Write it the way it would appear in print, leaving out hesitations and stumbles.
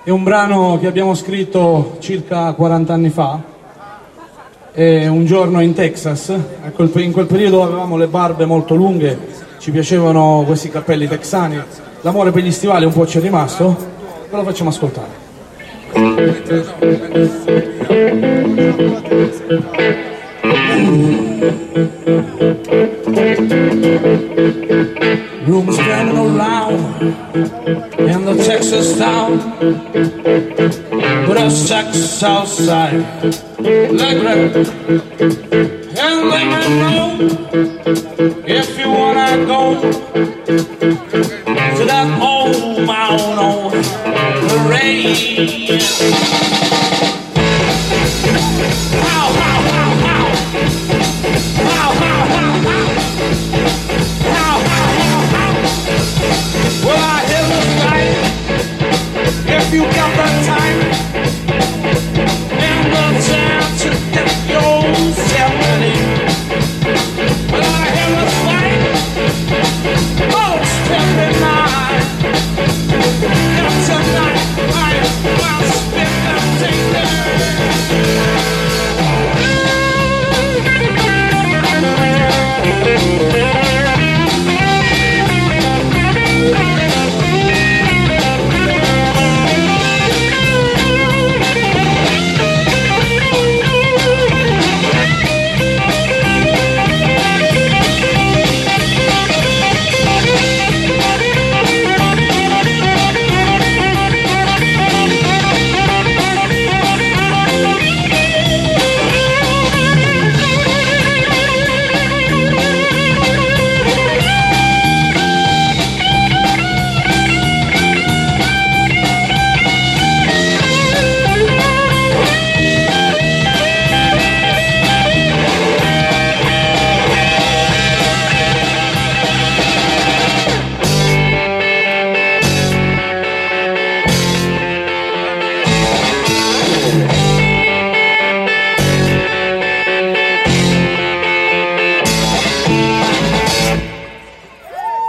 È un brano che abbiamo scritto circa 40 anni fa, un giorno in Texas. In quel periodo avevamo le barbe molto lunghe, ci piacevano questi cappelli texani, l'amore per gli stivali un po' ci è rimasto, ve lo facciamo ascoltare. Rooms standing around in the Texas town, with a sex outside like that. And let me know if you wanna go to that old mound on parade. How, how, how, how? How, how, how, how? How, how, how, how? Well, I hear the fight. If you got the